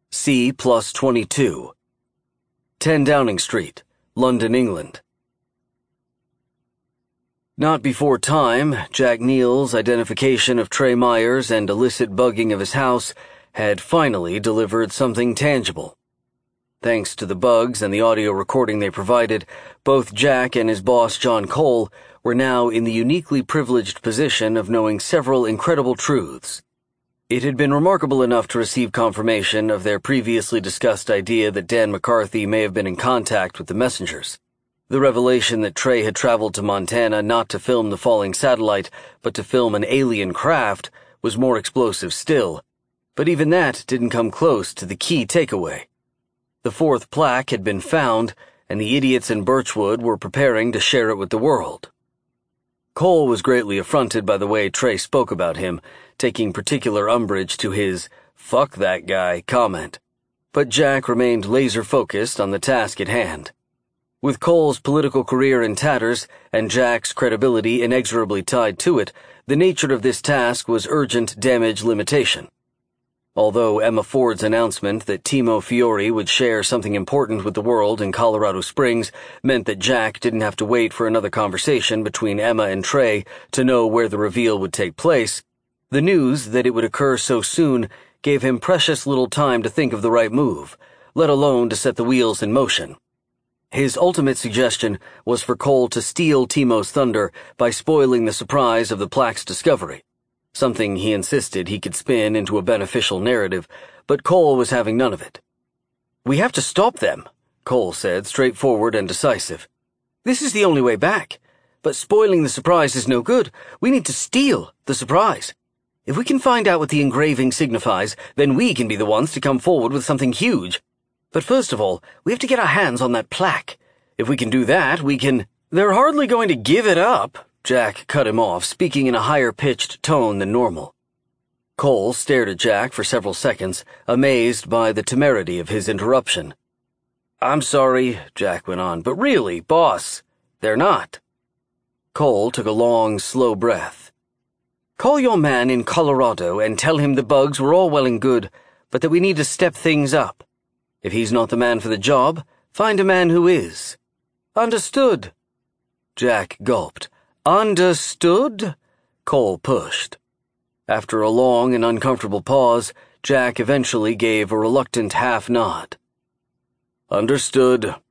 C plus 22. 10 Downing Street, London, England. Not before time, Jack Neal's identification of Trey Myers and illicit bugging of his house had finally delivered something tangible. Thanks to the bugs and the audio recording they provided, both Jack and his boss John Cole were now in the uniquely privileged position of knowing several incredible truths. It had been remarkable enough to receive confirmation of their previously discussed idea that Dan McCarthy may have been in contact with the messengers. The revelation that Trey had traveled to Montana not to film the falling satellite, but to film an alien craft, was more explosive still. But even that didn't come close to the key takeaway. The fourth plaque had been found, and the idiots in Birchwood were preparing to share it with the world. Cole was greatly affronted by the way Trey spoke about him, taking particular umbrage to his "fuck that guy" comment. But Jack remained laser-focused on the task at hand. With Cole's political career in tatters and Jack's credibility inexorably tied to it, the nature of this task was urgent damage limitation. Although Emma Ford's announcement that Timo Fiore would share something important with the world in Colorado Springs meant that Jack didn't have to wait for another conversation between Emma and Trey to know where the reveal would take place, the news that it would occur so soon gave him precious little time to think of the right move, let alone to set the wheels in motion. His ultimate suggestion was for Cole to steal Timo's thunder by spoiling the surprise of the plaque's discovery, something he insisted he could spin into a beneficial narrative, but Cole was having none of it. "We have to stop them," Cole said, straightforward and decisive. "This is the only way back. But spoiling the surprise is no good. We need to steal the surprise. If we can find out what the engraving signifies, then we can be the ones to come forward with something huge. But first of all, we have to get our hands on that plaque. If we can do that, we can—" "They're hardly going to give it up," Jack cut him off, speaking in a higher-pitched tone than normal. Cole stared at Jack for several seconds, amazed by the temerity of his interruption. "I'm sorry," Jack went on, "but really, boss, they're not." Cole took a long, slow breath. "Call your man in Colorado and tell him the bugs were all well and good, but that we need to step things up. If he's not the man for the job, find a man who is." "Understood." Jack gulped. "Understood?" Cole pushed. After a long and uncomfortable pause, Jack eventually gave a reluctant half nod. "Understood."